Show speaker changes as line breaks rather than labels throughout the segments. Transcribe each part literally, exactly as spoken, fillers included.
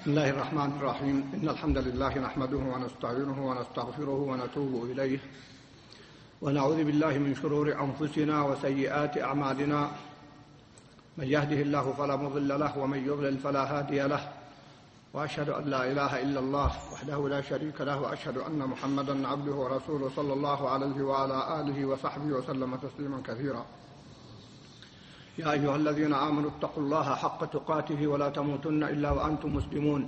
بسم الله الرحمن الرحيم. إن الحمد لله نحمده ونستعينه ونستغفره ونتوب إليه ونعوذ بالله من شرور أنفسنا وسيئات أعمالنا. من يهده الله فلا مضل له ومن يضلل فلا هادي له، وأشهد أن لا إله إلا الله وحده لا شريك له، وأشهد أن محمدًا عبده ورسوله صلى الله عليه وعلى آله وصحبه وسلم تسليمًا كثيرا. يا أيها الذين آمنوا اتقوا الله حق تقاته ولا تموتن إلا وأنتم مسلمون.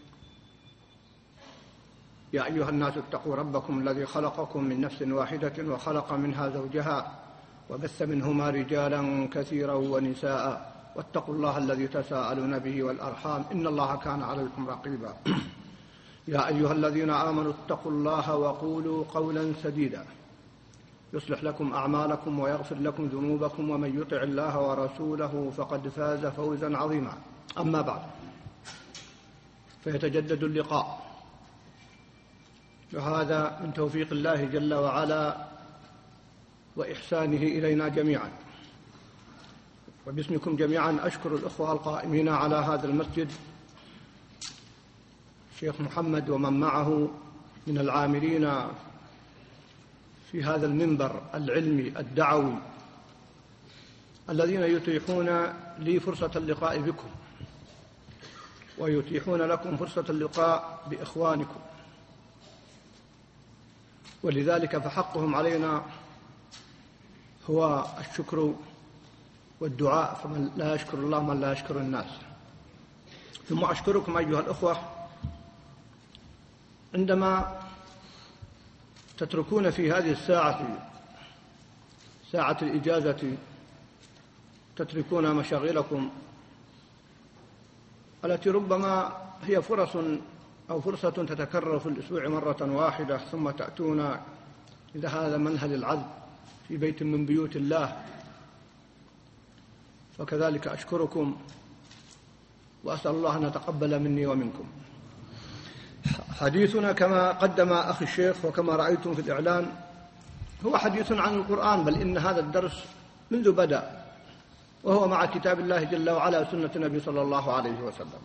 يا أيها الناس اتقوا ربكم الذي خلقكم من نفس واحدة وخلق منها زوجها وبث منهما رجالا كثيرا ونساء، واتقوا الله الذي تساءلون به والأرحام إن الله كان عليكم رقيبا. يا أيها الذين آمنوا اتقوا الله وقولوا قولا سديدا يصلح لكم أعمالكم ويغفر لكم ذنوبكم، ومن يطع الله ورسوله فقد فاز فوزا عظيما. أما بعد، فيتجدد اللقاء، وهذا من توفيق الله جل وعلا وإحسانه إلينا جميعا. وباسمكم جميعا أشكر الأخوة القائمين على هذا المسجد، الشيخ محمد ومن معه من العاملين في هذا المنبر العلمي الدعوي، الذين يتيحون لي فرصة اللقاء بكم ويتيحون لكم فرصة اللقاء بإخوانكم، ولذلك فحقهم علينا هو الشكر والدعاء، فمن لا يشكر الله من لا يشكر الناس. ثم أشكركم أيها الأخوة عندما تتركون في هذه الساعة، ساعة الإجازة، تتركون مشاغلكم التي ربما هي فرص أو فرصة تتكرر في الأسبوع مرة واحدة، ثم تأتون إلى هذا منهل العذب في بيت من بيوت الله. فكذلك أشكركم وأسأل الله أن يتقبل مني ومنكم. حديثنا كما قدم أخي الشيخ وكما رأيتم في الإعلان هو حديث عن القرآن، بل إن هذا الدرس منذ بدأ وهو مع كتاب الله جل وعلا وسنة النبي صلى الله عليه وسلم.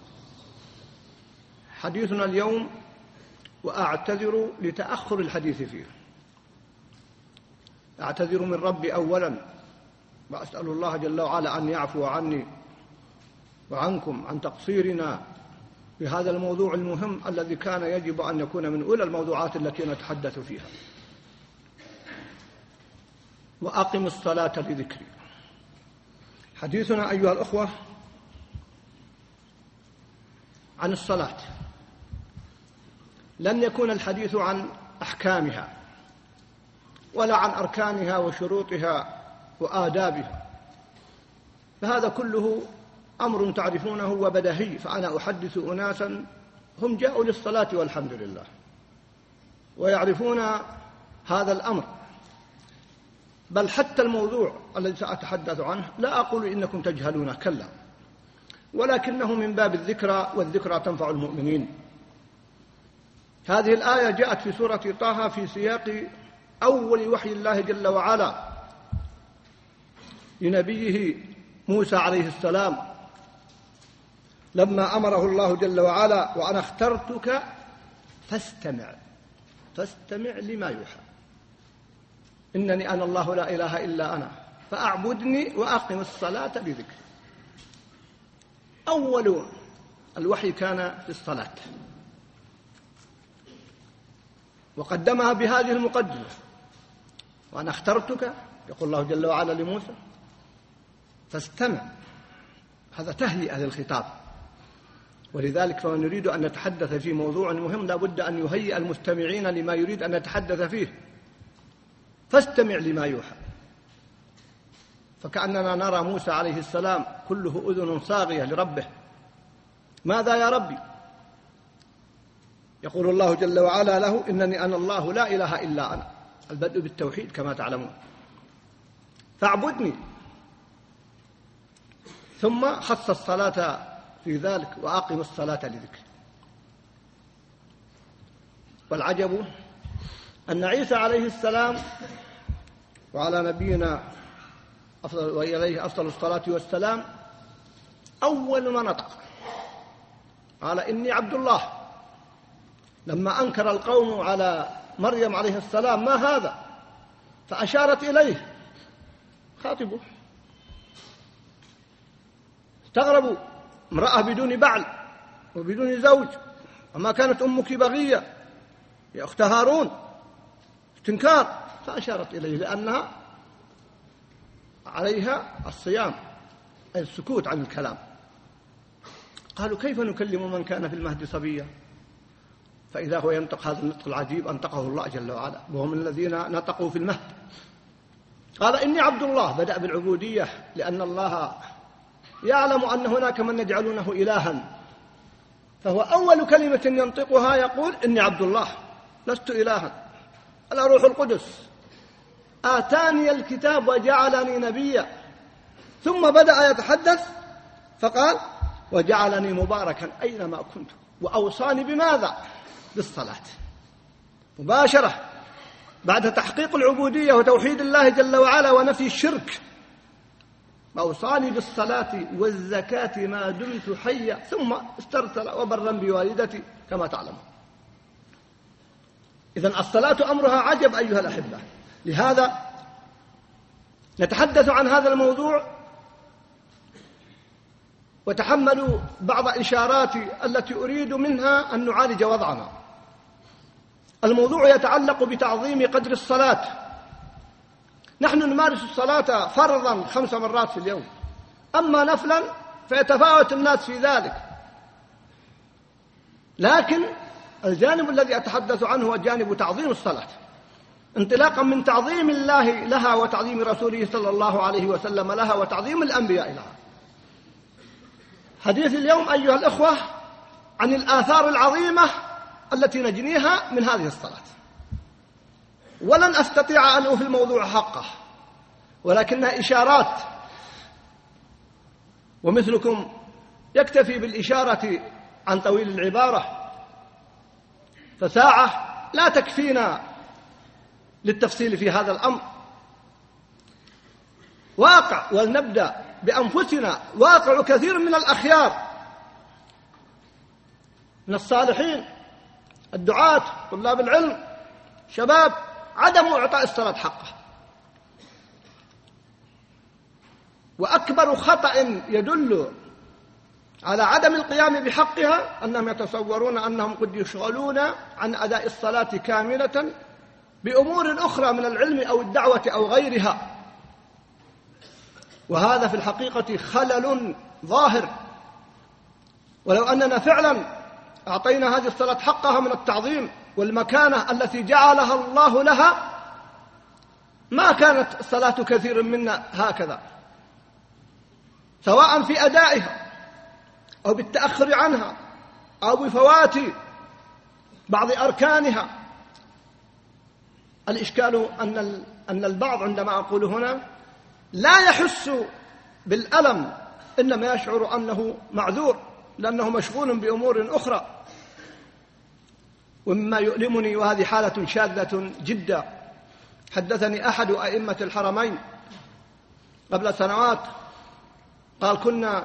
حديثنا اليوم، وأعتذر لتأخر الحديث فيه، أعتذر من ربي أولا، وأسأل الله جل وعلا أن يعفو عني وعنكم عن تقصيرنا بهذا الموضوع المهم الذي كان يجب أن يكون من أولى الموضوعات التي نتحدث فيها. وأقم الصلاة لذكري. حديثنا أيها الأخوة عن الصلاة، لن يكون الحديث عن أحكامها ولا عن أركانها وشروطها وآدابها، فهذا كله أمر تعرفونه وبدهي. فأنا أحدث أناسا هم جاءوا للصلاة والحمد لله ويعرفون هذا الأمر، بل حتى الموضوع الذي سأتحدث عنه لا أقول إنكم تجهلونه، كلا، ولكنه من باب الذكرى، والذكرى تنفع المؤمنين. هذه الآية جاءت في سورة طه في سياق أول وحي الله جل وعلا لنبيه موسى عليه السلام، لما أمره الله جل وعلا: وأنا اخترتك فاستمع فاستمع لما يوحى إنني أنا الله لا إله إلا أنا فأعبدني وأقم الصلاة لذكري. أول الوحي كان في الصلاة، وقدمها بهذه المقدمة: وأنا اخترتك، يقول الله جل وعلا لموسى، فاستمع. هذا تهيئة للخطاب، ولذلك فمن يريد أن يتحدث في موضوع مهم لا بد أن يهيئ المستمعين لما يريد أن يتحدث فيه. فاستمع لما يوحى. فكأننا نرى موسى عليه السلام كله أذن صاغية لربه: ماذا يا ربي؟ يقول الله جل وعلا له: إنني أنا الله لا إله إلا أنا. البدء بالتوحيد كما تعلمون، فاعبدني. ثم خص الصلاة في ذلك: وأقم الصلاة لذكري. والعجب أن عيسى عليه السلام وعلى نبينا أفضل وإليه أفضل الصلاة والسلام أول ما نطق قال إني عبد الله. لما أنكر القوم على مريم عليه السلام ما هذا، فأشارت إليه خاطبه. استغربوا، امرأة بدون بعل وبدون زوج، وما كانت أمك بغية يا أخت هارون، استنكار. فأشارت إليه لأنها عليها الصيام، أي السكوت عن الكلام. قالوا كيف نكلم من كان في المهد صبيا؟ فإذا هو ينطق هذا النطق العجيب أنطقه الله جل وعلا، وهم الذين نطقوا في المهد. قال إني عبد الله، بدأ بالعبودية لأن الله يعلم أن هناك من يجعلونه إلها، فهو أول كلمة ينطقها يقول إني عبد الله لست إلها. الروح القدس آتاني الكتاب وجعلني نبيا، ثم بدأ يتحدث فقال وجعلني مباركا أينما كنت وأوصاني بماذا؟ بالصلاة. مباشرة بعد تحقيق العبودية وتوحيد الله جل وعلا ونفي الشرك، أوصاني بالصلاة والزكاة ما دمت حيا، ثم استرسل وبرا بوالدتي كما تعلم. إذن الصلاة أمرها عجب أيها الأحبة. لهذا نتحدث عن هذا الموضوع، وتحملوا بعض إشاراتي التي أريد منها أن نعالج وضعنا. الموضوع يتعلق بتعظيم قدر الصلاة. نحن نمارس الصلاة فرضا خمس مرات في اليوم، أما نفلا فيتفاوت الناس في ذلك، لكن الجانب الذي أتحدث عنه هو جانب تعظيم الصلاة، انطلاقا من تعظيم الله لها وتعظيم رسوله صلى الله عليه وسلم لها وتعظيم الأنبياء لها. حديث اليوم أيها الأخوة عن الآثار العظيمة التي نجنيها من هذه الصلاة، ولن أستطيع أن أوفي الموضوع حقه، ولكنها إشارات، ومثلكم يكتفي بالإشارة عن طويل العبارة، فساعة لا تكفينا للتفصيل في هذا الأمر. واقع، ولنبدأ بأنفسنا، واقع كثير من الأخيار من الصالحين، الدعاة، طلاب العلم، شباب، عدم إعطاء الصلاة حقها. وأكبر خطأ يدل على عدم القيام بحقها أنهم يتصورون أنهم قد يشغلون عن أداء الصلاة كاملة بأمور أخرى من العلم أو الدعوة أو غيرها، وهذا في الحقيقة خلل ظاهر. ولو أننا فعلا أعطينا هذه الصلاة حقها من التعظيم والمكانة التي جعلها الله لها، ما كانت صلاة كثير منا هكذا، سواء في أدائها أو بالتأخر عنها أو بفوات بعض أركانها. الإشكال أن أن البعض عندما أقول هنا لا يحس بالألم، إنما يشعر أنه معذور لأنه مشغول بأمور أخرى. ومما يؤلمني، وهذه حالة شاذة جدا، حدثني أحد أئمة الحرمين قبل سنوات، قال كنا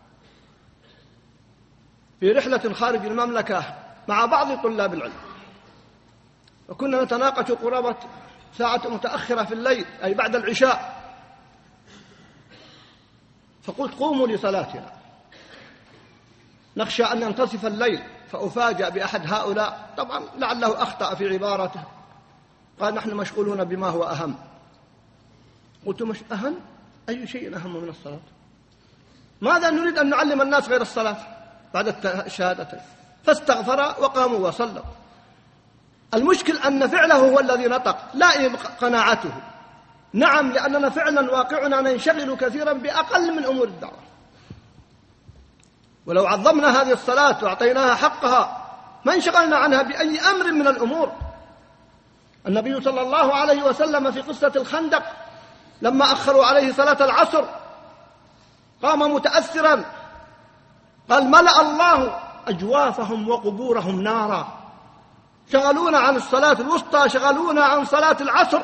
في رحلة خارج المملكة مع بعض طلاب العلم، وكنا نتناقش قرابة ساعة متأخرة في الليل أي بعد العشاء، فقلت قوموا لصلاتنا نخشى أن ينتصف الليل. فأفاجأ بأحد هؤلاء، طبعا لعله أخطأ في عبارته، قال نحن مشغولون بما هو أهم. قلت مش أهم؟ أي شيء أهم من الصلاة؟ ماذا نريد أن نعلم الناس غير الصلاة بعد الشهادتين؟ فاستغفر وقاموا وصلوا. المشكل أن فعله هو الذي نطق، لا قناعته. نعم، لأننا فعلا واقعنا ننشغل كثيرا بأقل من أمور الدعوة، ولو عظمنا هذه الصلاة وأعطيناها حقها ما انشغلنا عنها بأي أمر من الأمور. النبي صلى الله عليه وسلم في قصة الخندق لما أخروا عليه صلاة العصر قام متأثرا، قال ملأ الله أجوافهم وقبورهم نارا، شغلونا عن الصلاة الوسطى، شغلونا عن صلاة العصر.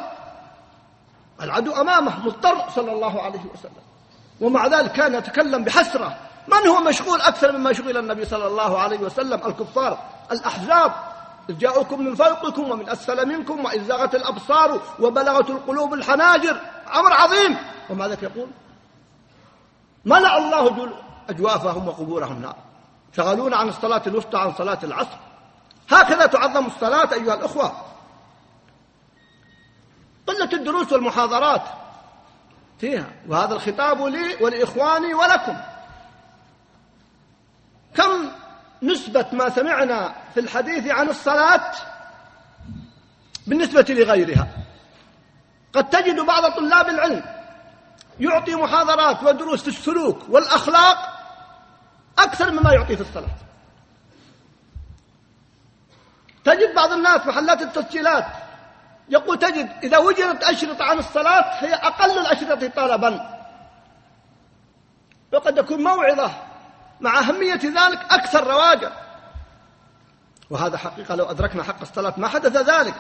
العدو أمامه مضطر صلى الله عليه وسلم، ومع ذلك كان يتكلم بحسرة من هو مشغول أكثر مما شغل النبي صلى الله عليه وسلم؟ الكفار الأحزاب، إذ جاءوكم من فوقكم ومن أسفل منكم وإذ زاغت الأبصار وبلغت القلوب الحناجر، أمر عظيم. وماذا يقول؟ ملأ الله أجوافهم وقبورهم نار، شغلون عن الصلاة الوسطى عن صلاة العصر. هكذا تعظم الصلاة أيها الأخوة. قلة الدروس والمحاضرات فيها، وهذا الخطاب لي ولإخواني ولكم. كم نسبة ما سمعنا في الحديث عن الصلاة بالنسبة لغيرها؟ قد تجد بعض طلاب العلم يعطي محاضرات ودروس في السلوك والأخلاق أكثر مما يعطي في الصلاة. تجد بعض الناس محلات التسجيلات يقول تجد إذا وجدت أشرطة عن الصلاة هي أقل الأشرطة طلبا، وقد يكون موعظة مع أهمية ذلك أكثر رواجا. وهذا حقيقة لو أدركنا حق الصلاة ما حدث ذلك.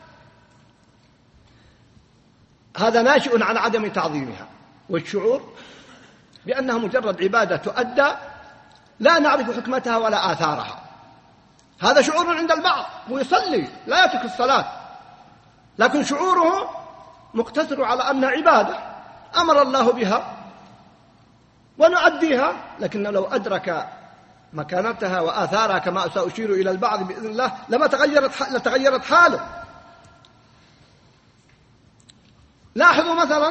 هذا ناشئ عن عدم تعظيمها والشعور بأنها مجرد عبادة تؤدى لا نعرف حكمتها ولا آثارها. هذا شعور عند البعض، هو يصلي لا يترك الصلاة، لكن شعوره مقتصر على أن عبادة أمر الله بها ونؤديها، لكن لو أدرك مكانتها وآثارها كما سأشير إلى البعض بإذن الله لما تغيرت لتغيرت حاله. لاحظوا مثلا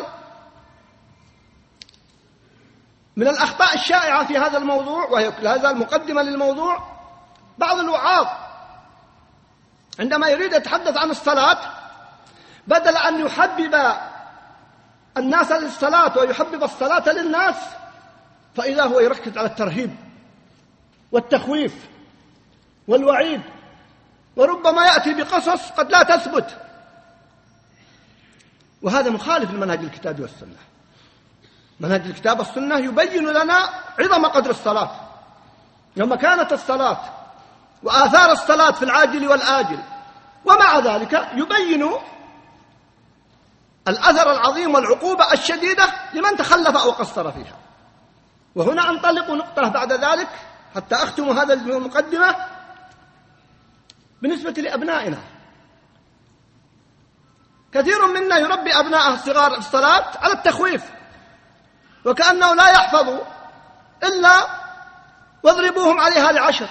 من الأخطاء الشائعة في هذا الموضوع، وهي لا زال مقدمة للموضوع، بعض الوعاظ عندما يريد يتحدث عن الصلاة بدل أن يحبب الناس للصلاة ويحبب الصلاة للناس، فإذا هو يركز على الترهيب والتخويف والوعيد، وربما يأتي بقصص قد لا تثبت، وهذا مخالف لمنهج الكتاب والسنة. منهج الكتاب والسنة يبين لنا عظم قدر الصلاة ومكانة الصلاة وآثار الصلاة في العاجل والآجل، ومع ذلك يبين الأثر العظيم والعقوبة الشديدة لمن تخلف أو قصر فيها. وهنا أنطلق نقطة بعد ذلك حتى أختم هذا المقدمة بالنسبة لأبنائنا. كثير منا يربي أبناءه الصغار في الصلاة على التخويف، وكأنه لا يحفظ إلا واضربوهم عليها لعشر،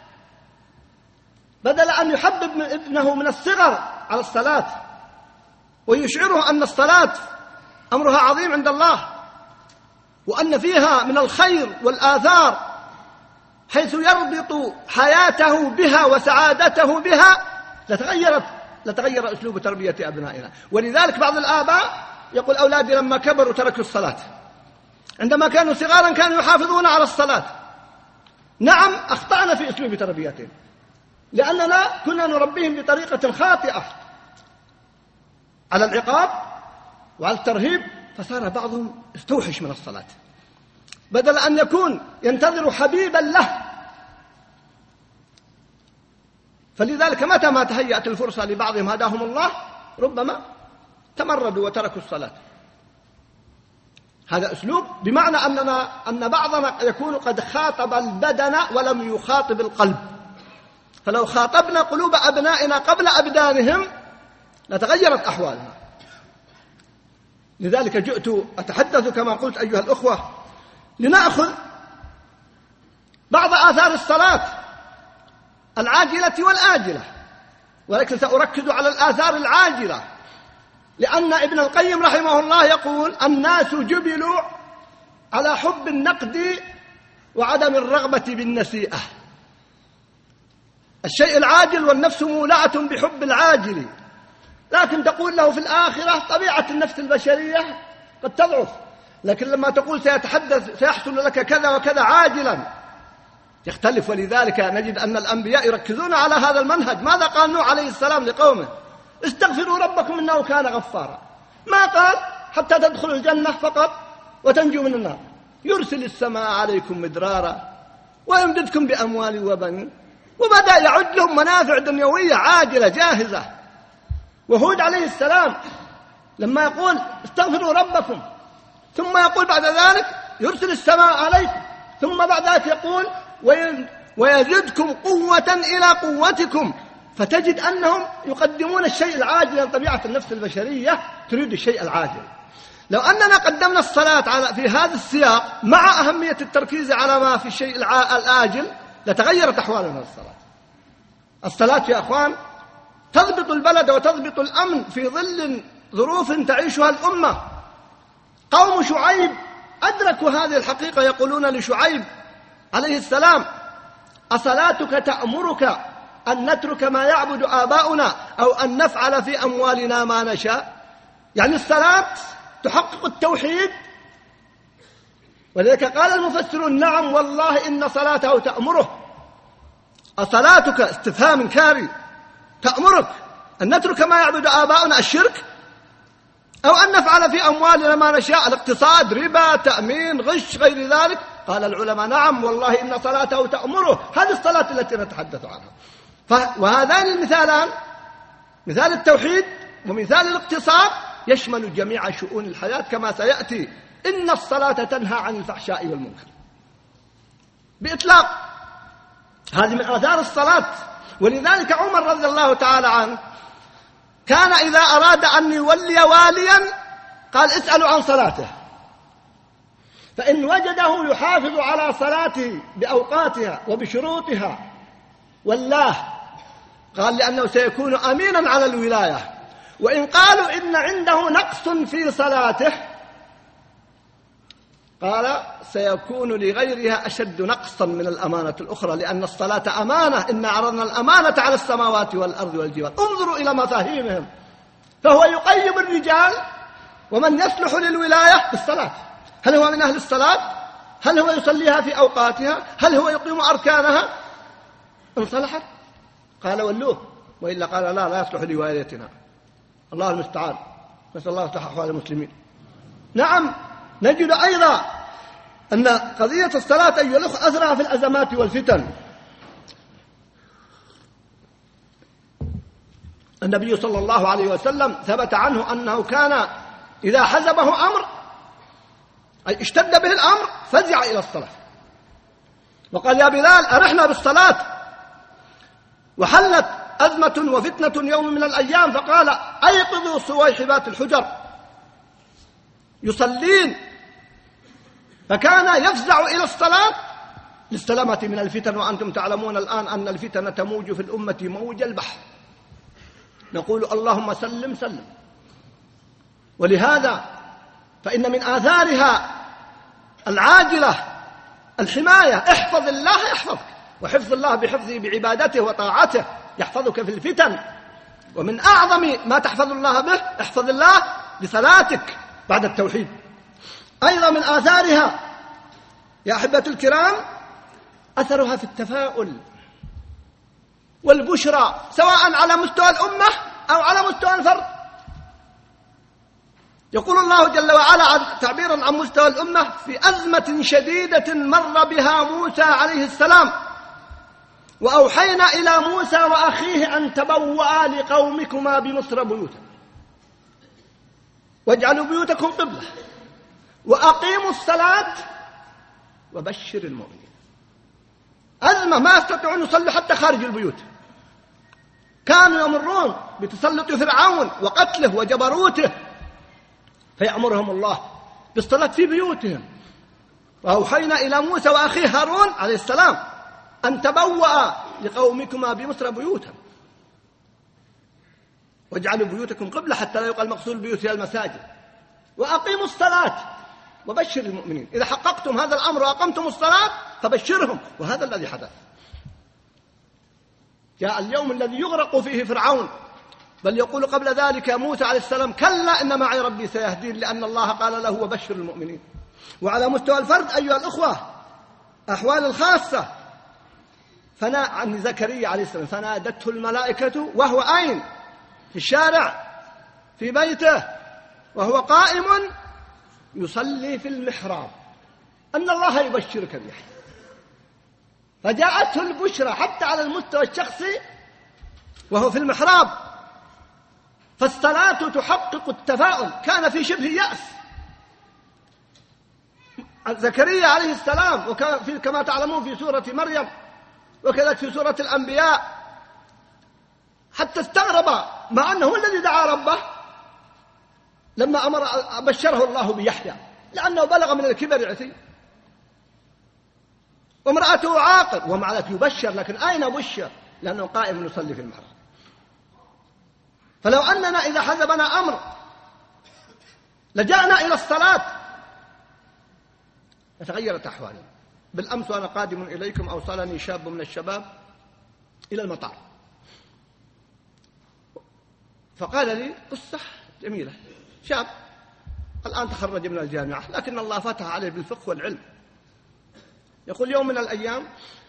بدل أن يحبب ابنه من الصغر على الصلاة ويشعره أن الصلاة أمرها عظيم عند الله، وأن فيها من الخير والآثار حيث يربط حياته بها وسعادته بها، لتغيرت لتغير أسلوب تربية أبنائنا. ولذلك بعض الآباء يقول أولادي لما كبروا تركوا الصلاة، عندما كانوا صغارا كانوا يحافظون على الصلاة. نعم، أخطأنا في أسلوب تربيتهم، لأننا كنا نربيهم بطريقة خاطئة على العقاب وعلى الترهيب، فصار بعضهم استوحش من الصلاة، بدل أن يكون ينتظر حبيبا له. فلذلك متى ما تهيأت الفرصة لبعضهم هداهم الله ربما تمردوا وتركوا الصلاة. هذا أسلوب بمعنى أننا أن بعضنا يكون قد خاطب البدن ولم يخاطب القلب. فلو خاطبنا قلوب أبنائنا قبل أبدانهم لتغيرت أحوالنا. لذلك جئت أتحدث كما قلت أيها الأخوة لنأخذ بعض آثار الصلاة العاجلة والآجلة، ولكن سأركز على الآثار العاجلة، لأن ابن القيم رحمه الله يقول الناس جبلوا على حب النقد وعدم الرغبة بالنسيئة. الشيء العاجل والنفس مولعة بحب العاجل، لكن تقول له في الآخرة طبيعة النفس البشرية قد تضعف، لكن لما تقول سيتحدث سيحصل لك كذا وكذا عاجلا يختلف. ولذلك نجد أن الأنبياء يركزون على هذا المنهج. ماذا قال نوح عليه السلام لقومه؟ استغفروا ربكم إنه كان غفارا. ما قال حتى تدخلوا الجنة فقط وتنجوا من النار، يرسل السماء عليكم مدرارا ويمددكم بأموال وبنين، وبدأ يعد لهم منافع دنيوية عاجلة جاهزة. وهود عليه السلام لما يقول استغفروا ربكم ثم يقول بعد ذلك يرسل السماء عليكم ثم بعد ذلك يقول ويزدكم قوة إلى قوتكم، فتجد أنهم يقدمون الشيء العاجل، لأن طبيعة النفس البشرية تريد الشيء العاجل. لو أننا قدمنا الصلاة على في هذا السياق مع أهمية التركيز على ما في الشيء الآجل لتغيرت أحوالنا الصلاة. الصلاة يا أخوان تضبط البلد وتضبط الأمن في ظل ظروف تعيشها الأمة. قوم شعيب أدركوا هذه الحقيقة، يقولون لشعيب عليه السلام أصلاتك تأمرك أن نترك ما يعبد آباؤنا أو أن نفعل في أموالنا ما نشاء؟ يعني الصلاة تحقق التوحيد. ولذلك قال المفسرون نعم والله إن صلاته تأمره. أصلاتك استفهام كاري تأمرك أن نترك ما يعبد آباؤنا الشرك أو أن نفعل في أموالنا ما نشاء، الاقتصاد، ربا، تأمين، غش، غير ذلك. قال العلماء نعم والله إن صلاته تأمره. هذه الصلاة التي نتحدث عنها. وهذان المثالان، مثال التوحيد ومثال الاقتصاد، يشمل جميع شؤون الحياة كما سيأتي. إن الصلاة تنهى عن الفحشاء والمنكر بإطلاق. هذه من آثار الصلاة. ولذلك عمر رضي الله تعالى عنه كان إذا أراد أن يولي واليا قال اسألوا عن صلاته، فإن وجده يحافظ على صلاته بأوقاتها وبشروطها والله قال لأنه سيكون أمينا على الولاية. وإن قالوا إن عنده نقص في صلاته قال سيكون لغيرها أشد نقصا من الأمانة الأخرى، لأن الصلاة أمانة. إن عرضنا الأمانة على السماوات والأرض والجبال. انظروا إلى مفاهيمهم. فهو يقيم الرجال ومن يصلح للولاية بالصلاة. هل هو من أهل الصلاة؟ هل هو يصليها في أوقاتها؟ هل هو يقيم أركانها؟ إن صلحت قال ولوه، وإلا قال لا لا يصلح لولايتنا. الله المستعان، نسأل الله يصلح أحوال المسلمين. نعم نجد أيضا أن قضية الصلاة أيها الأخوة أثرها في الأزمات والفتن. النبي صلى الله عليه وسلم ثبت عنه أنه كان إذا حزبه أمر أي اشتد به الأمر فزع إلى الصلاة وقال يا بلال أرحنا بالصلاة. وحلت أزمة وفتنة يوم من الأيام فقال أيقظوا صويحبات الحجر يصلين، فكان يفزع إلى الصلاة للسلامة من الفتن. وأنتم تعلمون الآن أن الفتن تموج في الأمة موج البحر. نقول اللهم سلم سلم. ولهذا فإن من آثارها العاجلة الحماية. احفظ الله يحفظك، وحفظ الله بحفظه بعبادته وطاعته يحفظك في الفتن. ومن أعظم ما تحفظ الله به احفظ الله بصلاتك بعد التوحيد. أيضا من آثارها يا أحبة الكرام أثرها في التفاؤل والبشرى سواء على مستوى الأمة أو على مستوى الفرد. يقول الله جل وعلا تعبيرا عن مستوى الأمة في أزمة شديدة مر بها موسى عليه السلام وأوحينا إلى موسى وأخيه أن تبوأ لقومكما بمصر بيوتا واجعلوا بيوتكم قبلة وأقيموا الصلاة وبشر المؤمنين. أزمة ما يستطيعون يصلوا حتى خارج البيوت. كانوا يمرون بتسلط فرعون وقتله وجبروته فيأمرهم الله بالصلاة في بيوتهم. وأوحينا إلى موسى وأخيه هارون عليه السلام أن تبوأ لقومكما بمصر بيوتا واجعلوا بيوتكم قبلة حتى لا يقال مقصود البيوت هي المساجد وأقيموا الصلاة وبشر المؤمنين. إذا حققتم هذا الأمر وأقمتم الصلاة فبشرهم. وهذا الذي حدث. جاء اليوم الذي يغرق فيه فرعون، بل يقول قبل ذلك موسى عليه السلام كلا إن معي ربي سيهدين، لأن الله قال له وبشر المؤمنين. وعلى مستوى الفرد أيها الأخوة أحوال الخاصة فنا عن زكريا عليه السلام فنادته الملائكة وهو أين؟ في الشارع في بيته وهو قائم يصلي في المحراب أن الله يبشرك بيحيى. فجاءته البشرى حتى على المستوى الشخصي وهو في المحراب. فالصلاة تحقق التفاؤل. كان في شبه يأس زكريا عليه السلام، وكان كما تعلمون في سورة مريم وكذلك في سورة الأنبياء، حتى استغرب مع أنه هو الذي دعا ربه لما أمر بشره الله بيحيى، لأنه بلغ من الكبر عتي وامرأته عاقر، ومع ذلك يبشر، لكن أين بشر؟ لأنه قائم يصلي في المحراب. فلو أننا إذا حزبنا أمر لجأنا إلى الصلاة فتغيرت أحوالنا. بالأمس وأنا قادم إليكم أوصلني شاب من الشباب إلى المطار، فقال لي قصة جميلة. شاب الآن تخرج من الجامعة، لكن الله فتح عليه بالفقه والعلم. يقول يوم من الأيام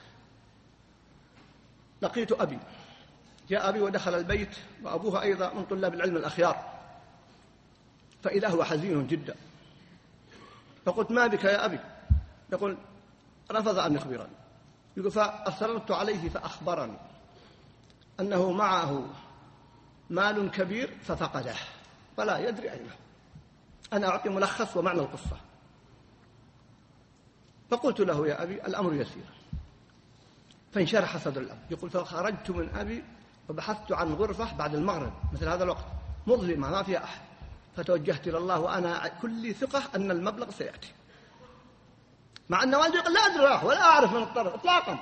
لقيت أبي، جاء أبي ودخل البيت وأبوه أيضا من طلاب العلم الأخيار، فإذا هو حزين جدا. فقلت ما بك يا أبي؟ يقول رفض أن يخبرني. يقول فأصررت عليه فأخبرني أنه معه مال كبير ففقده فلا يدري أين. أنا أعطي ملخص ومعنى القصة. فقلت له يا أبي الأمر يسير، فانشرح صدر الأب. يقول فخرجت من أبي وبحثت عن غرفة بعد المغرب مثل هذا الوقت مظلمة ما فيها أحد، فتوجهت إلى الله وأنا كل ثقة أن المبلغ سيأتي، مع أن والدي يقول لا أدري راح ولا أعرف من الطرف إطلاقا.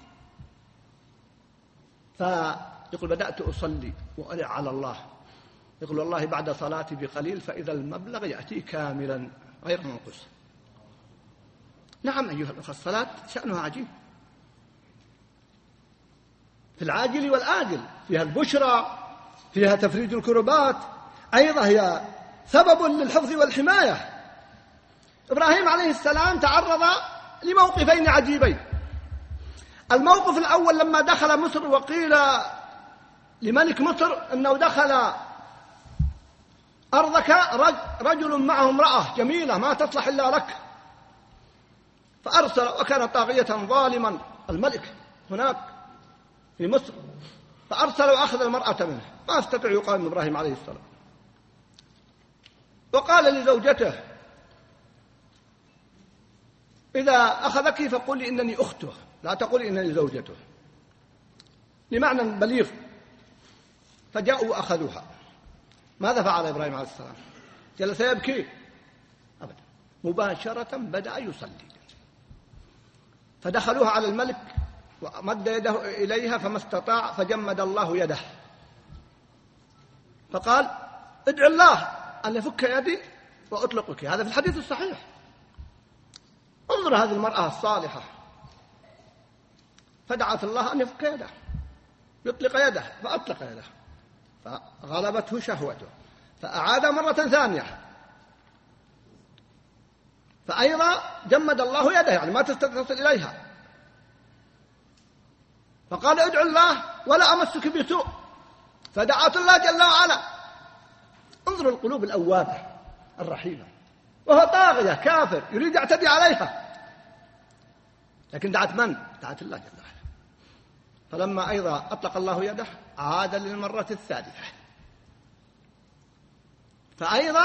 فيقول بدأت أصلي وألع على الله. يقول والله بعد صلاتي بقليل فإذا المبلغ يأتي كاملا غير منقص. نعم أيها الأخوة، الصلاة شأنها عجيب في العاجل والآجل، فيها البشرى، فيها تفريج الكربات، أيضا هي سبب للحفظ والحماية. إبراهيم عليه السلام تعرض لموقفين عجيبين. الموقف الأول لما دخل مصر وقيل لملك مصر أنه دخل أرضك رجل معه امرأة جميلة ما تصلح إلا لك، فأرسل، وكان طاغية ظالما الملك هناك في مصر، فأرسل وأخذ المرأة منه، ما استطيع يقاوم إبراهيم عليه السلام. وقال لزوجته إذا أخذك فقولي إنني أخته، لا تقولي إنني زوجته، لمعنى بليغ. فجاءوا وأخذوها. ماذا فعل إبراهيم عليه السلام؟ جلس يبكي؟ أبدا، مباشرة بدأ يصلي. فدخلوها على الملك ومد يده إليها فما استطاع، فجمد الله يده، فقال ادع الله أن يفك يدي وأطلقك. هذا في الحديث الصحيح. انظر هذه المرأة الصالحة، فدعت الله أن يفك يده يطلق يده، فأطلق يده، فغلبته شهوته، فأعاد مرة ثانية، فأيضا جمد الله يده، يعني ما تستطيع إليها، فقال ادعو الله ولا أمسك بسوء، فدعت الله جل وعلا. انظروا القلوب الأوابة الرحيمة، وهو طاغية كافر يريد يعتدي عليها، لكن دعت من؟ دعت الله جل وعلا. فلما أيضا أطلق الله يده عاد للمرة الثالثة، فأيضا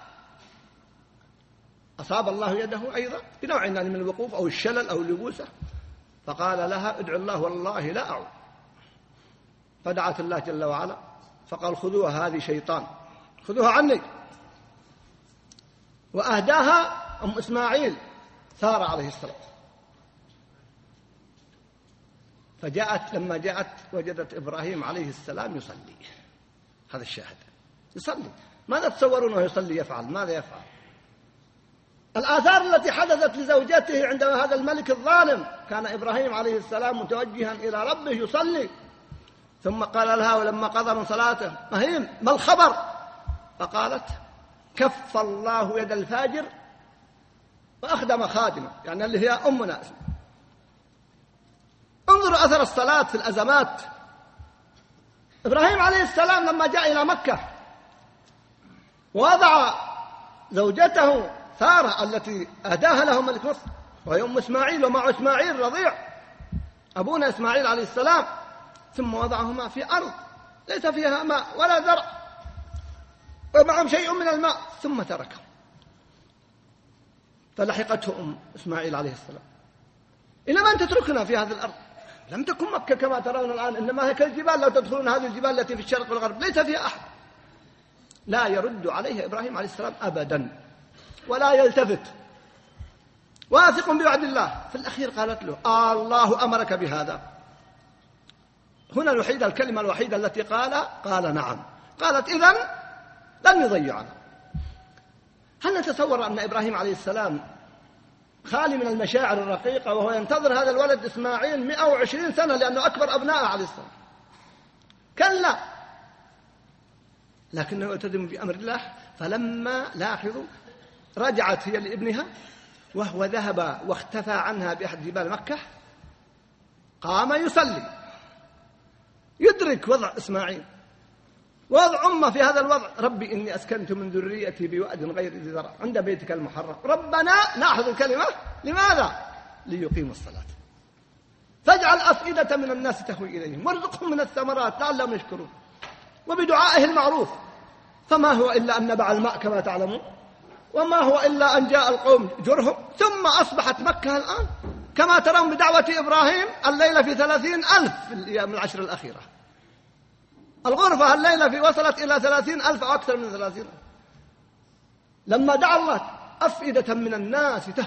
أصاب الله يده أيضا بنوع من الوقوف أو الشلل أو اللبوسة، فقال لها ادعو الله والله لا أعود. فدعت الله جل وعلا فقال خذوها هذه شيطان، خذوها عني. وأهداها أم إسماعيل سارة عليه السلام. فجاءت لما جاءت وجدت إبراهيم عليه السلام يصلي. هذا الشاهد، يصلي. ماذا تصورونه يصلي يفعل؟ ماذا يفعل؟ الآثار التي حدثت لزوجته عند هذا الملك الظالم، كان إبراهيم عليه السلام متوجها إلى ربه يصلي، ثم قال لها ولما قضى من صلاته مهيم ما الخبر؟ فقالت كف الله يد الفاجر وأخدم خادمه، يعني اللي هي أمنا. انظروا أثر الصلاة في الأزمات. إبراهيم عليه السلام لما جاء إلى مكة ووضع زوجته سارة التي أهداها له ملك مصر، وهي أم إسماعيل، ومع إسماعيل رضيع أبونا إسماعيل عليه السلام، ثم وضعهما في أرض ليس فيها ماء ولا زرع ومعهم شيء من الماء، ثم تركه. فلحقته أم إسماعيل عليه السلام: إلى من تتركنا في هذه الأرض؟ لم تكن مكة كما ترون الآن، إنما هي كالجبال، لو تدخلون هذه الجبال التي في الشرق والغرب ليس فيها أحد. لا يرد عليه إبراهيم عليه السلام أبدا ولا يلتفت، واثق بوعد الله. في الأخير قالت له: آه الله أمرك بهذا؟ هنا الوحيدة الكلمة الوحيدة التي قال قال نعم. قالت: إذن لن يضيعنا. هل نتصور أن إبراهيم عليه السلام خالي من المشاعر الرقيقة وهو ينتظر هذا الولد إسماعيل مئة وعشرين سنة لأنه أكبر أبنائه عليه السلام؟ كلا، لكنه يلتزم بأمر الله. فلما لاحظوا رجعت هي لابنها وهو ذهب واختفى عنها بأحد جبال مكة، قام يصلي يدرك وضع إسماعيل ووضع أمه في هذا الوضع. ربي إني أسكنت من ذريتي بواد غير ذي زرع عند بيتك المحرم ربنا، نأخذ الكلمة، لماذا؟ ليقيموا الصلاة فاجعل أفئدة من الناس تهوي إليهم وارزقهم من الثمرات لعلهم يشكرون وبدعائه المعروف. فما هو إلا أن نبع الماء كما تعلمون، وما هو إلا أن جاء القوم جرهم، ثم أصبحت مكة الآن كما ترون بدعوة إبراهيم الليلة في ثلاثين ألف في الأيام العشر الأخيرة. الغرفة الليلة في وصلت إلى ثلاثين ألف أو أكثر من ثلاثين ألف. لما دعا الله أفئدة من الناس تهوي،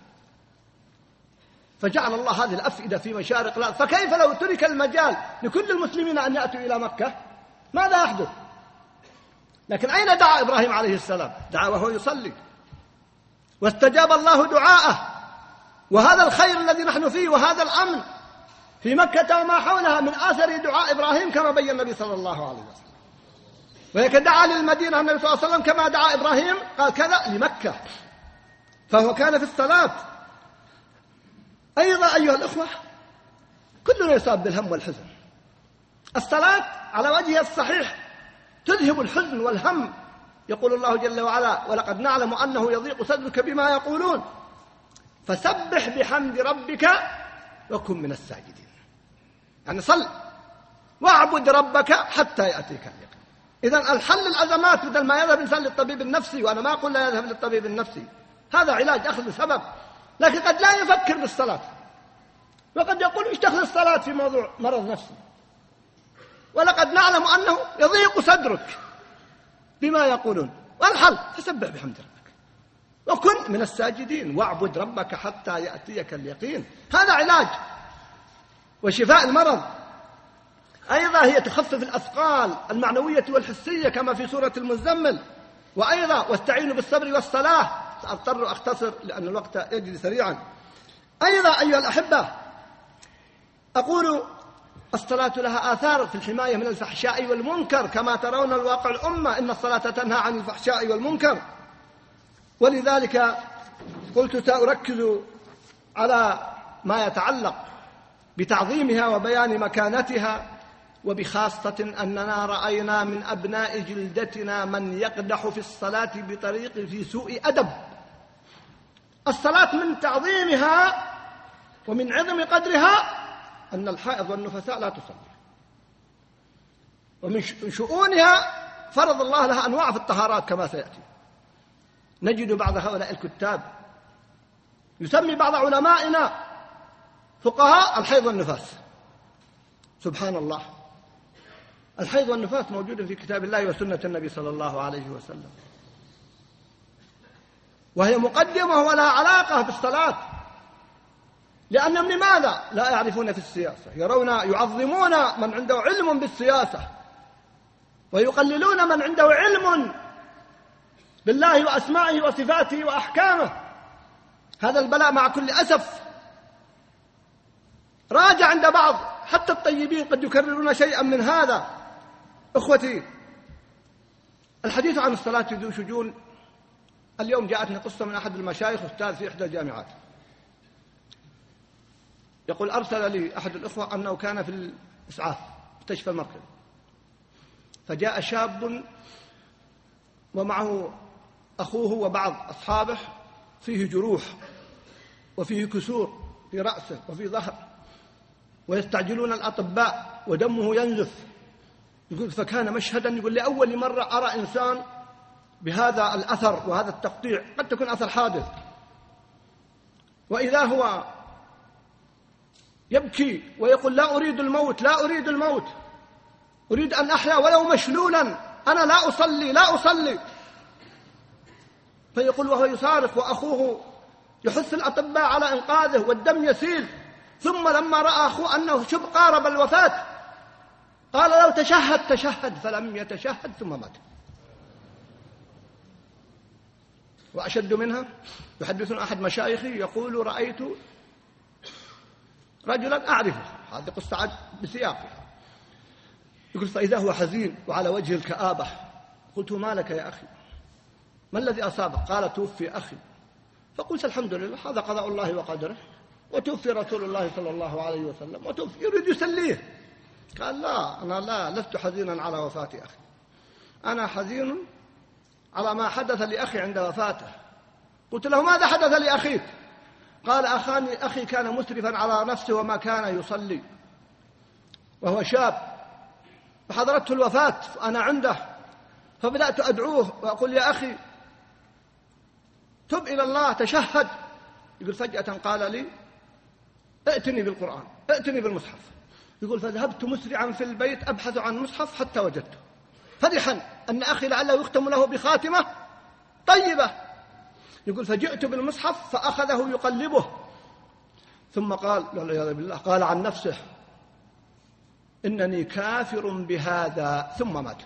فجعل الله هذه الأفئدة في مشارق الأرض. فكيف لو ترك المجال لكل المسلمين أن يأتوا إلى مكة؟ ماذا يحدث؟ لكن أين دعا إبراهيم عليه السلام؟ دعا وهو يصلي، واستجاب الله دعاءه. وهذا الخير الذي نحن فيه وهذا الأمن في مكة وما حولها من آثر دعاء إبراهيم كما بين النبي صلى الله عليه وسلم. وهيك دعا للمدينة النبي صلى الله عليه وسلم كما دعا إبراهيم قال كذا لمكة، فهو كان في الصلاة. أيضا أيها الأخوة، كلنا يصاب بالهم والحزن. الصلاة على وجهها الصحيح تذهب الحزن والهم. يقول الله جل وعلا: ولقد نعلم أنه يضيق صدرك بما يقولون فسبح بحمد ربك وكن من الساجدين. يعني صل واعبد ربك حتى يأتيك اليقين. إذن الحل الأزمات بدل ما يذهب الإنسان للطبيب النفسي، وأنا ما أقول لا يذهب للطبيب النفسي، هذا علاج أخذ سبب، لكن قد لا يفكر بالصلاة، وقد يقول ايش دخل الصلاة في موضوع مرض نفسي. ولقد نعلم أنه يضيق صدرك بما يقولون، والحل فسبح بحمد ربك وكن من الساجدين واعبد ربك حتى يأتيك اليقين. هذا علاج وشفاء المرض. أيضا هي تخفف الأثقال المعنوية والحسية كما في سورة المزمل. وأيضا واستعينوا بالصبر والصلاة. سأضطر أختصر لأن الوقت يجري سريعا. أيضا أيها الأحبة، أقول الصلاة لها آثار في الحماية من الفحشاء والمنكر كما ترون الواقع الأمة، إن الصلاة تنهى عن الفحشاء والمنكر. ولذلك قلت سأركز على ما يتعلق بتعظيمها وبيان مكانتها، وبخاصة أننا رأينا من أبناء جلدتنا من يقدح في الصلاة بطريق في سوء أدب. الصلاة من تعظيمها ومن عظم قدرها أن الحائض والنفساء لا تصلي، ومن شؤونها فرض الله لها أنواع في الطهارات كما سيأتي. نجد بعض هؤلاء الكتاب يسمي بعض علمائنا فقهاء الحيض والنفاس. سبحان الله، الحيض والنفاس موجود في كتاب الله وسنة النبي صلى الله عليه وسلم، وهي مقدمة ولا علاقة بالصلاة. لأنهم لماذا لا يعرفون في السياسة؟ يرون يعظمون من عنده علم بالسياسة ويقللون من عنده علم بالله وأسمائه وصفاته وأحكامه. هذا البلاء مع كل أسف راجع عند بعض، حتى الطيبين قد يكررون شيئا من هذا. أخوتي، الحديث عن الصلاة ذو شجون. اليوم جاءتني قصة من أحد المشايخ أستاذ في إحدى الجامعات، يقول أرسل لي أحد الأخوة أنه كان في الإسعاف مستشفى المركز، فجاء شاب ومعه أخوه وبعض أصحابه فيه جروح وفيه كسور في رأسه وفي ظهر، ويستعجلون الأطباء ودمه ينزف. يقول فكان مشهدا، يقول لأول مرة أرى إنسان بهذا الأثر وهذا التقطيع، قد تكون أثر حادث، وإذا هو يبكي ويقول لا أريد الموت لا أريد الموت، أريد أن أحيا ولو مشلولا، أنا لا أصلي لا أصلي. فيقول وهو يصارخ وأخوه يحث الأطباء على إنقاذه والدم يسيل، ثم لما رأى أخوه أنه شبه قارب الوفاة قال لو تشهد تشهد، فلم يتشهد ثم مات. وأشد منها يحدثنا أحد مشايخي يقول رأيت رجلا أعرفه، هذه قصة بسياقها، يقول فإذا هو حزين وعلى وجه الكآبة، قلت ما لك يا أخي، ما الذي أصابك؟ قال توفي أخي. فقلت الحمد لله، هذا قضاء الله وقدره، وتوفي رسول الله صلى الله عليه وسلم وتوفي، يريد يسليه. قال لا، أنا لا لست حزينا على وفاة أخي، أنا حزين على ما حدث لأخي عند وفاته. قلت له ماذا حدث لأخيك؟ قال أخاني أخي كان مسرفا على نفسه وما كان يصلي وهو شاب، فحضرته الوفاة أنا عنده، فبدأت أدعوه وأقول يا أخي تب إلى الله تشهد. يقول فجأة قال لي ائتني بالقرآن، ائتني بالمصحف. يقول فذهبت مسرعا في البيت أبحث عن مصحف حتى وجدته، فرحا أن أخي لعله يختم له بخاتمة طيبة. يقول فجئت بالمصحف فأخذه يقلبه، ثم قال والعياذ بالله قال عن نفسه إنني كافر بهذا، ثم مات.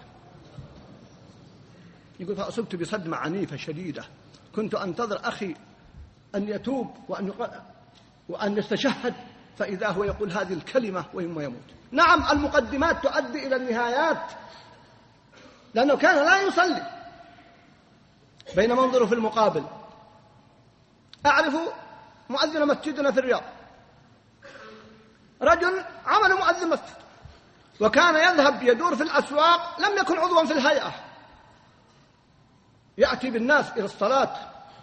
يقول فأصبت بصدمة عنيفة شديدة، كنت أنتظر أخي أن يتوب وأن, يق... وأن يستشهد، فإذا هو يقول هذه الكلمة ويوم يموت. نعم المقدمات تؤدي إلى النهايات، لأنه كان لا يصلي. بينما انظروا في المقابل، أعرف مؤذن مسجدنا في الرياض، رجل عمل مؤذن مسجد وكان يذهب يدور في الأسواق، لم يكن عضوا في الهيئة، يأتي بالناس إلى الصلاة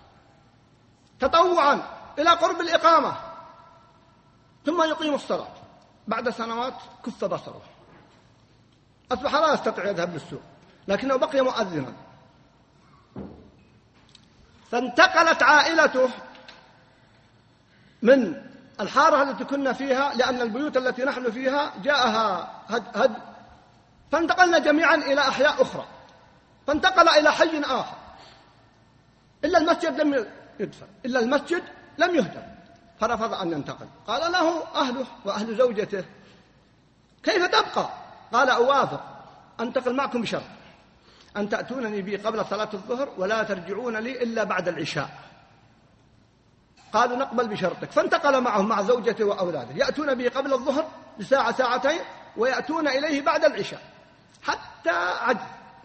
تطوعا إلى قرب الإقامة، ثم يقيم الصلاة. بعد سنوات كف بصره، أصبح لا يستطيع يذهب للسوق، لكنه بقي مؤذنا. فانتقلت عائلته من الحارة التي كنا فيها، لأن البيوت التي نحن فيها جاءها هد, هد فانتقلنا جميعا إلى أحياء أخرى، فانتقل إلى حي آخر، إلا المسجد لم يدفن، إلا المسجد لم يهدم، فرفض أن ينتقل. قال له أهله وأهل زوجته كيف تبقى؟ قال أوافق، أنتقل معكم بشرط أن تأتونني بي قبل صلاة الظهر ولا ترجعون لي إلا بعد العشاء. قالوا نقبل بشرطك، فانتقل معهم مع زوجته وأولاده، يأتون به قبل الظهر بساعة ساعتين ويأتون إليه بعد العشاء، حتى عجز،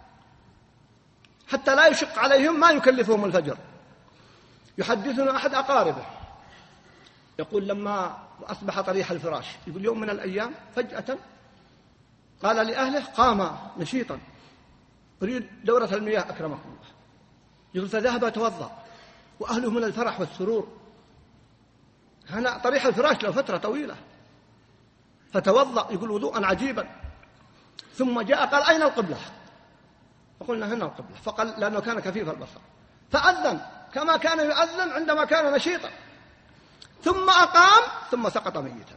حتى لا يشق عليهم ما يكلفهم الفجر. يحدثنا أحد أقاربه يقول لما أصبح طريح الفراش، يقول يوم من الأيام فجأة قال لأهله قام نشيطا أريد دورة المياه أكرمكم الله. يقول فذهب يتوضأ وأهله من الفرح والسرور، هنا طريح الفراش له فترة طويلة، فتوضأ يقول وضوءا عجيبا، ثم جاء قال أين القبلة؟ فقلنا هنا القبلة، فقال لأنه كان كفيف البصر، فأذن كما كان يؤذن عندما كان نشيطا، ثم أقام ثم سقط ميتا.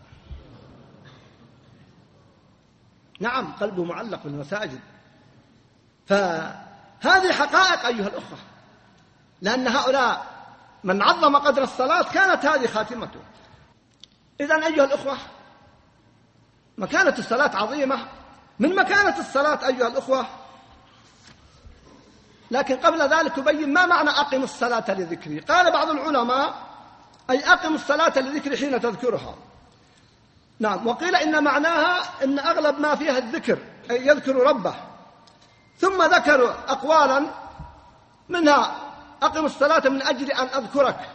نعم قلبه معلق بالمساجد. فهذه حقائق أيها الأخوة، لأن هؤلاء من عظم قدر الصلاة كانت هذه خاتمته. إذن أيها الأخوة مكانة الصلاة عظيمة، من مكانة الصلاة أيها الأخوة. لكن قبل ذلك تبين ما معنى أقم الصلاة لذكري. قال بعض العلماء أي أقم الصلاة لذكري حين تذكرها. نعم، وقيل إن معناها إن أغلب ما فيها الذكر أي يذكر ربه، ثم ذكروا أقوالا منها أقم الصلاة من أجل أن أذكرك،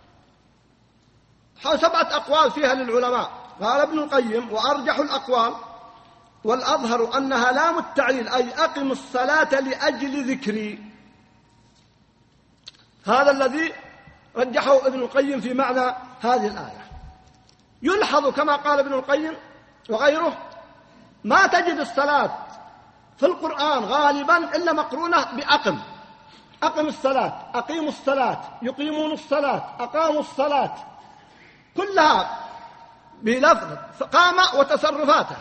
حول سبعة أقوال فيها للعلماء. قال ابن القيم وأرجح الأقوال والأظهر أنها لام التعليل أي أقم الصلاة لأجل ذكري، هذا الذي رجحه ابن القيم في معنى هذه الآية. يلحظ كما قال ابن القيم وغيره ما تجد الصلاة في القرآن غالبا إلا مقرونة بأقم، أقم الصلاة، أقيموا الصلاة، يقيمون الصلاة، أقاموا الصلاة، كلها بلفظ قام وتصرفاته.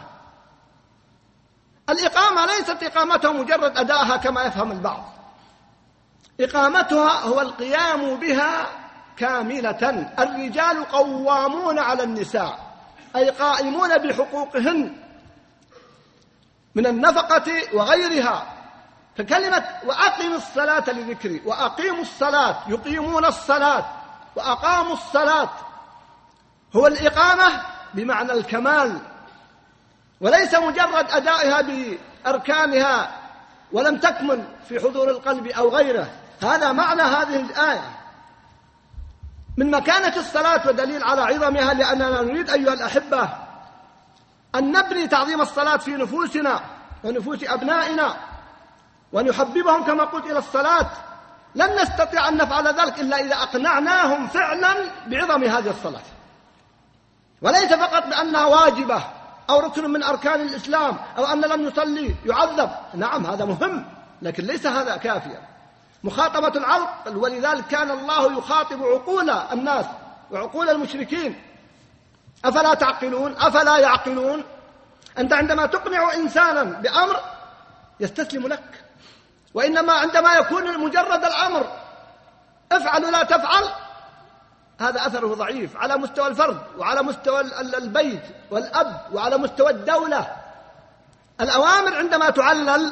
الإقامة ليست إقامته مجرد أداءها كما يفهم البعض، إقامتها هو القيام بها كاملة. الرجال قوامون على النساء، أي قائمون بحقوقهن من النفقة وغيرها. فكلمة وأقم الصلاة لذكري، وأقيموا الصلاة، يقيمون الصلاة وأقاموا الصلاة، هو الإقامة بمعنى الكمال، وليس مجرد أدائها بأركانها ولم تكمل في حضور القلب أو غيره. هذا معنى هذه الآية. من مكانة الصلاة ودليل على عظمها، لأننا نريد أيها الأحبة أن نبني تعظيم الصلاة في نفوسنا ونفوس أبنائنا، ونحببهم كما قلت إلى الصلاة. لن نستطيع أن نفعل ذلك إلا إذا أقنعناهم فعلا بعظم هذه الصلاة، وليس فقط بأنها واجبة أو ركن من أركان الإسلام، أو أن لم يصلي يعذب. نعم هذا مهم، لكن ليس هذا كافيا. مخاطبة العقل، ولذلك كان الله يخاطب عقول الناس وعقول المشركين. أفلا تعقلون؟ أفلا يعقلون؟ أنت عندما تقنع إنسانا بأمر يستسلم لك، وإنما عندما يكون مجرد الأمر افعل لا تفعل، هذا أثره ضعيف على مستوى الفرد وعلى مستوى البيت والأب وعلى مستوى الدولة. الأوامر عندما تعلل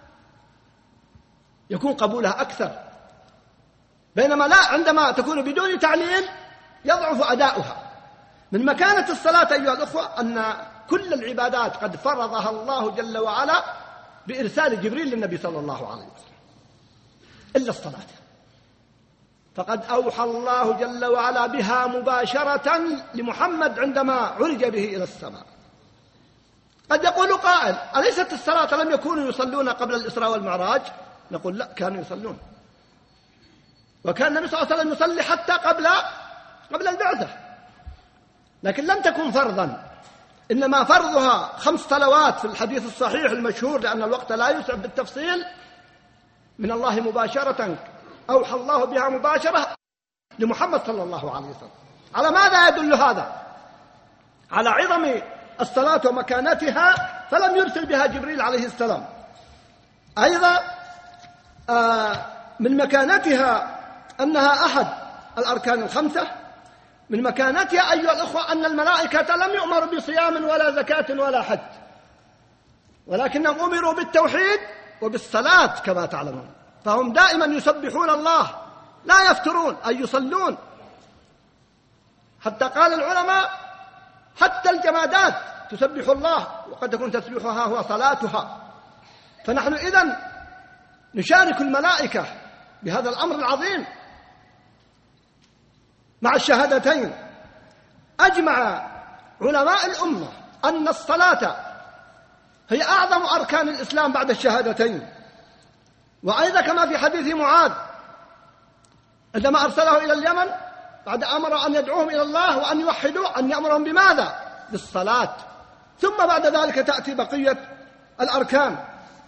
يكون قبولها أكثر، بينما لا، عندما تكون بدون تعليل يضعف أداؤها. من مكانة الصلاة أيها الأخوة أن كل العبادات قد فرضها الله جل وعلا بإرسال جبريل للنبي صلى الله عليه وسلم، إلا الصلاة، فقد أوحى الله جل وعلا بها مباشرة لمحمد عندما عرج به إلى السماء. قد يقول قائل: أليست الصلاة لم يكونوا يصلون قبل الإسراء والمعراج؟ نقول لا، كانوا يصلون، وكان النبي صلى الله عليه وسلم يصلي حتى قبل قبل البعثة، لكن لم تكن فرضا، إنما فرضها خمس صلوات في الحديث الصحيح المشهور، لأن الوقت لا يسع بالتفصيل، من الله مباشرة، أوحى الله بها مباشرة لمحمد صلى الله عليه وسلم. على ماذا يدل هذا؟ على عظم الصلاة ومكانتها، فلم يرسل بها جبريل عليه السلام. أيضا من مكانتها أنها أحد الأركان الخمسة. من مكانتها أيها الأخوة أن الملائكة لم يؤمروا بصيام ولا زكاة ولا حج، ولكنهم أمروا بالتوحيد وبالصلاة كما تعلمون، فهم دائما يسبحون الله لا يفترون، أي يصلون. حتى قال العلماء حتى الجمادات تسبح الله، وقد تكون تسبيحها هو صلاتها. فنحن إذن نشارك الملائكة بهذا الأمر العظيم مع الشهادتين. أجمع علماء الأمة أن الصلاة هي أعظم أركان الإسلام بعد الشهادتين. وأيضا كما في حديث معاذ عندما أرسله إلى اليمن بعد أمر أن يدعوهم إلى الله وأن يوحدوا، أن يأمرهم بماذا؟ بالصلاة، ثم بعد ذلك تأتي بقية الأركان.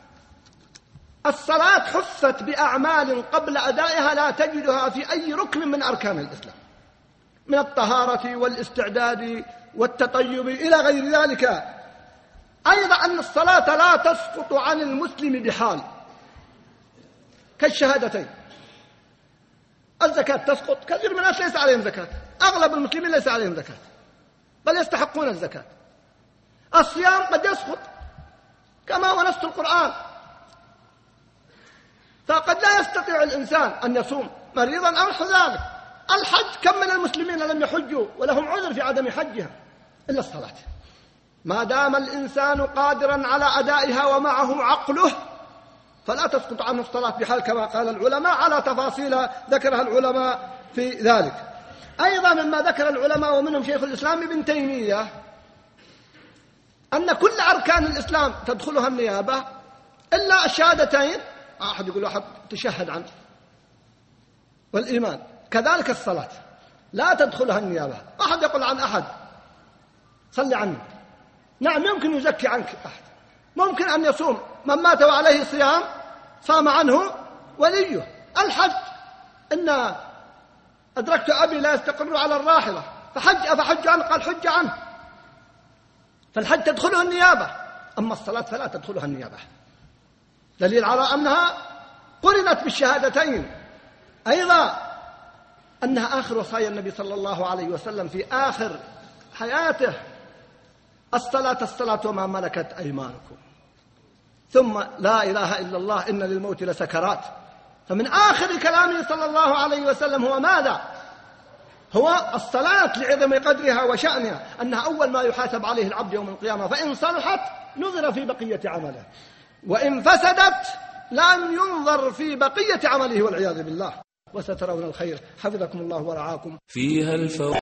الصلاة حفت بأعمال قبل أدائها لا تجدها في أي ركن من أركان الإسلام، من الطهارة والاستعداد والتطيب إلى غير ذلك. أيضا أن الصلاة لا تسقط عن المسلم بحال، كالشهادتين. الزكاة تسقط، كثير من الناس ليس عليهم زكاة، أغلب المسلمين ليس عليهم زكاة بل يستحقون الزكاة. الصيام قد يسقط كما هو نص القرآن، فقد لا يستطيع الإنسان أن يصوم مريضا أو ذلك. الحج، كم من المسلمين لم يحجوا ولهم عذر في عدم حجها؟ إلا الصلاة. ما دام الإنسان قادرا على أدائها ومعه عقله فلا تسقط عنه الصلاة بحال، كما قال العلماء على تفاصيل ذكرها العلماء في ذلك. أيضا مما ذكر العلماء ومنهم شيخ الإسلام ابن تيمية أن كل أركان الإسلام تدخلها النيابة إلا الشهادتين. أحد يقول أحد تشهد عنه، والإيمان كذلك الصلاة لا تدخلها النيابة. أحد يقول عن أحد صلي عنه، نعم يمكن يزكي عنك أحد، ممكن أن يصوم، من مات وعليه صيام صام عنه وليه. الحج، إن أدركت أبي لا يستقر على الراحلة فحج أفحج عنه؟ قال حج عنه. فالحج تدخله النيابة، أما الصلاة فلا تدخلها النيابة، دليل على أنها قرنت بالشهادتين. أيضا أنها آخر وصايا النبي صلى الله عليه وسلم في آخر حياته: الصلاة الصلاة وما ملكت أيمانكم. ثم لا إله إلا الله إن للموت لسكرات. فمن آخر كلامه صلى الله عليه وسلم هو ماذا؟ هو الصلاة لعظم قدرها وشأنها، أنها أول ما يحاسب عليه العبد يوم القيامة، فإن صلحت نظر في بقية عمله، وإن فسدت لم ينظر في بقية عمله والعياذ بالله. وسترون الخير. حفظكم الله ورعاكم.
فيها الفوائد.